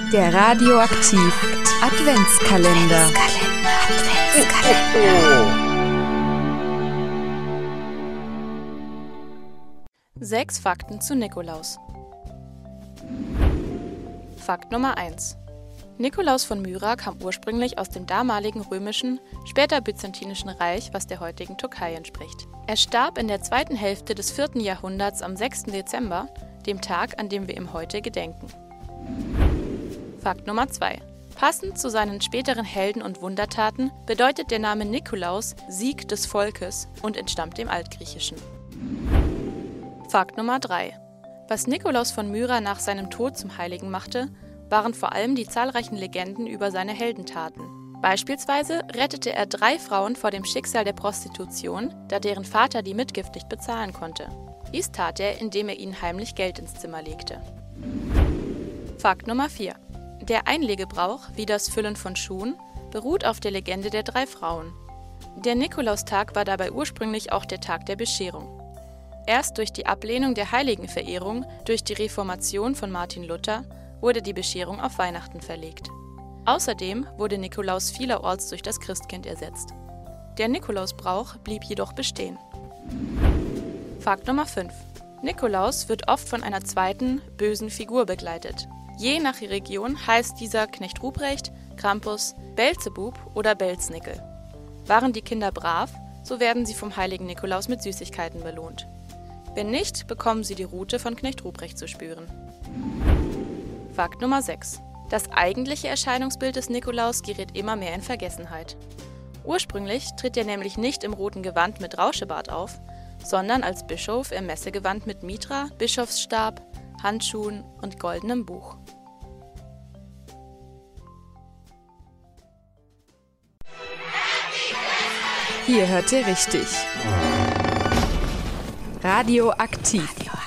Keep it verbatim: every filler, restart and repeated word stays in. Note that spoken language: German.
Der Radioaktiv Adventskalender. Adventskalender. Sechs Fakten zu Nikolaus. Fakt Nummer eins. Nikolaus von Myra kam ursprünglich aus dem damaligen römischen, später byzantinischen Reich, was der heutigen Türkei entspricht. Er starb in der zweiten Hälfte des vierten Jahrhunderts am sechsten Dezember, dem Tag, an dem wir ihm heute gedenken. Fakt Nummer zwei. Passend zu seinen späteren Helden- und Wundertaten bedeutet der Name Nikolaus Sieg des Volkes und entstammt dem Altgriechischen. Fakt Nummer drei. Was Nikolaus von Myra nach seinem Tod zum Heiligen machte, waren vor allem die zahlreichen Legenden über seine Heldentaten. Beispielsweise rettete er drei Frauen vor dem Schicksal der Prostitution, da deren Vater die Mitgift nicht bezahlen konnte. Dies tat er, indem er ihnen heimlich Geld ins Zimmer legte. Fakt Nummer vier. Der Einlegebrauch, wie das Füllen von Schuhen, beruht auf der Legende der drei Frauen. Der Nikolaustag war dabei ursprünglich auch der Tag der Bescherung. Erst durch die Ablehnung der Heiligenverehrung durch die Reformation von Martin Luther wurde die Bescherung auf Weihnachten verlegt. Außerdem wurde Nikolaus vielerorts durch das Christkind ersetzt. Der Nikolausbrauch blieb jedoch bestehen. Fakt Nummer fünf. Nikolaus wird oft von einer zweiten, bösen Figur begleitet. Je nach Region heißt dieser Knecht Ruprecht, Krampus, Belzebub oder Belznickel. Waren die Kinder brav, so werden sie vom heiligen Nikolaus mit Süßigkeiten belohnt. Wenn nicht, bekommen sie die Rute von Knecht Ruprecht zu spüren. Fakt Nummer sechs. Das eigentliche Erscheinungsbild des Nikolaus gerät immer mehr in Vergessenheit. Ursprünglich tritt er nämlich nicht im roten Gewand mit Rauschebart auf, sondern als Bischof im Messegewand mit Mitra, Bischofsstab, Handschuhen und goldenem Buch. Hier hört ihr richtig. Radioaktiv.